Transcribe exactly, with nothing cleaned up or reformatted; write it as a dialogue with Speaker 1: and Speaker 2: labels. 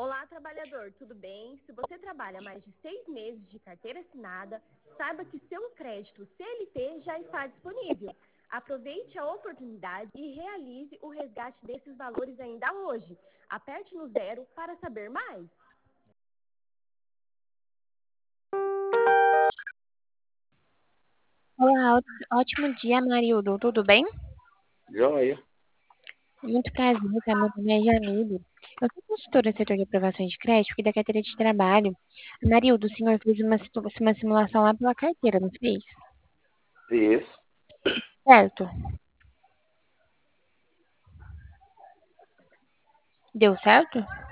Speaker 1: Olá, trabalhador, tudo bem? Se você trabalha mais de seis meses de carteira assinada, saiba que seu crédito C L T já está disponível. Aproveite a oportunidade e realize o resgate desses valores ainda hoje. Aperte no zero para saber mais.
Speaker 2: Olá, ó- ótimo dia, Marildo. Tudo bem?
Speaker 3: Joia.
Speaker 2: Muito prazer, tá? Meu nome é Jamile. Eu sou consultora no setor de aprovações de crédito e da carteira de trabalho. Marildo, o senhor fez uma, situ- uma simulação lá pela carteira, não fez?
Speaker 3: Isso.
Speaker 2: Certo. Deu certo?